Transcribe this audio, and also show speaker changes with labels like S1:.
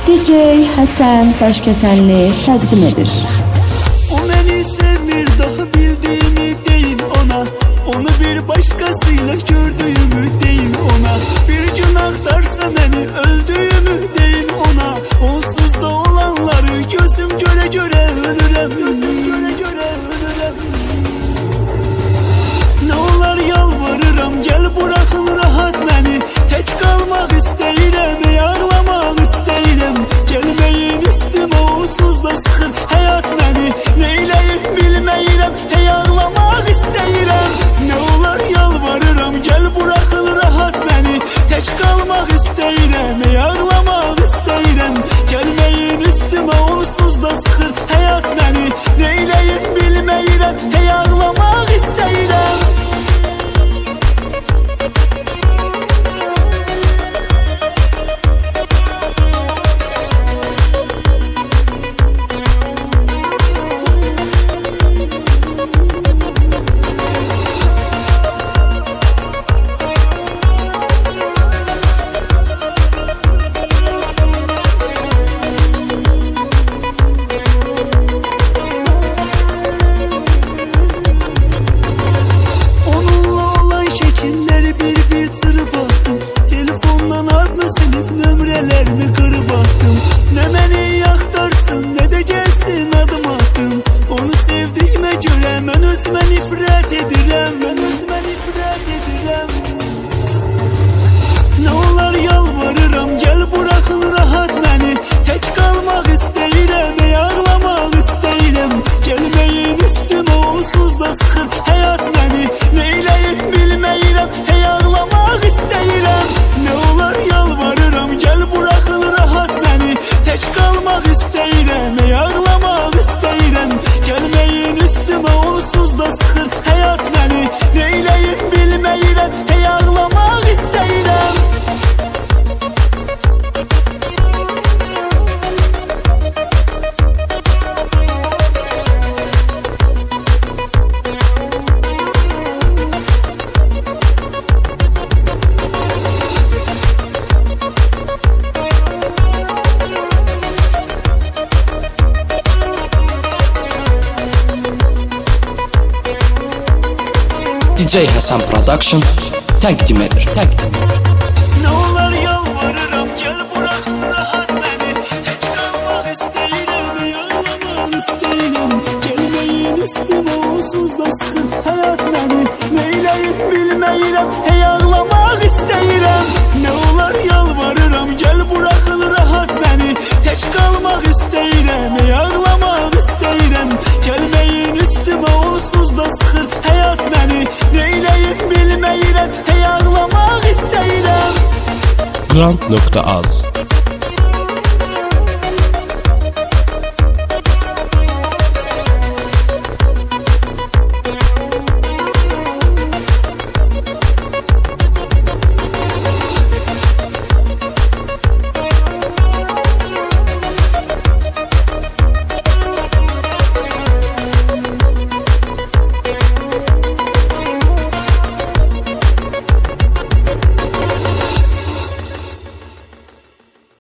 S1: DJ Həsən Daşkəsənli təqdim edir.
S2: O məni sevmir, daha bildiğimi deyin ona. Onu bir başkasıyla gördüğümü deyin ona. Bir gün aktarsa beni öldüğümü deyin ona. Onsuz da olanları gözüm göre göre ölürüm. Ne olar yalvarırım, gel bırakın rahat beni. Tek kalmak isteyirəm, ağlamak isteyirəm. Gelmeyin üstüme, onsuz da sıxır hayat beni. Neyleyip bilmeyirəm, ağlamak isteyirəm. Ne olar yalvarırım, gel bırakın rahat beni. Tek kalmak isteyirəm, ağlamak isteyirəm. Gelmeyin üstüme, onsuz da sıxır hayat beni. Neyleyip bilmeyirəm, ağlamak isteyirəm. Ne olar yalvarırım, gel bırakın rahat beni. Tek kalmak isteyirəm, ağlamak isteyirəm. Gelmeyin üstüme, onsuz da sıxır hayat beni. Neyleyip bilmeyirəm, ağlamak isteyirəm. Ne olar yalvarırım, gel bırakın rahat beni. Tek kalmak isteyirəm, ağlamak isteyirəm. Gelmeyin üstüme, onsuz da sıxır hayat beni. Neyleyip bilmeyirəm, ağlamak isteyirəm.
S3: DJ Həsən Production təqdim edir.
S2: Ne olar yalvarırım, gel bırakın rahat beni. Tek kalmak isteyirəm, ağlamak isteyirəm. Gelmeyin üstüme, onsuz da sıxır hayat beni. Neyleyip bilmeyirəm, ağlamak isteyirəm. Ne olar yalvarırım, gel bırakın rahat beni. Tek kalmak isteyirəm, ağlamak isteyirəm. Gelmeyin üstüme, onsuz da sıxır hayat beni. Neyleyip bilmeyirəm, ağlamak isteyirəm.
S3: Grand.az